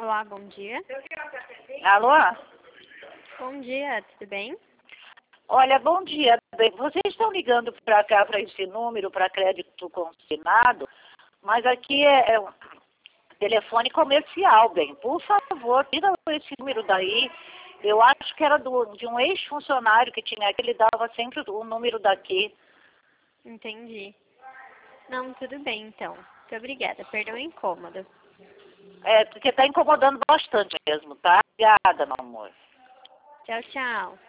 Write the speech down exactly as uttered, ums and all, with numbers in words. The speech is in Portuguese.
Olá, bom dia. Alô? Bom dia, tudo bem? Olha, bom dia. Bem, vocês estão ligando para cá, para esse número, para crédito consignado, mas aqui é, é um telefone comercial, bem. Por favor, tira esse número daí. Eu acho que era do, de um ex-funcionário que tinha aqui, ele dava sempre o número daqui. Entendi. Não, tudo bem, então. Muito obrigada. Perdão o incômodo. É, porque está incomodando bastante mesmo, tá? Obrigada, meu amor. Tchau, tchau.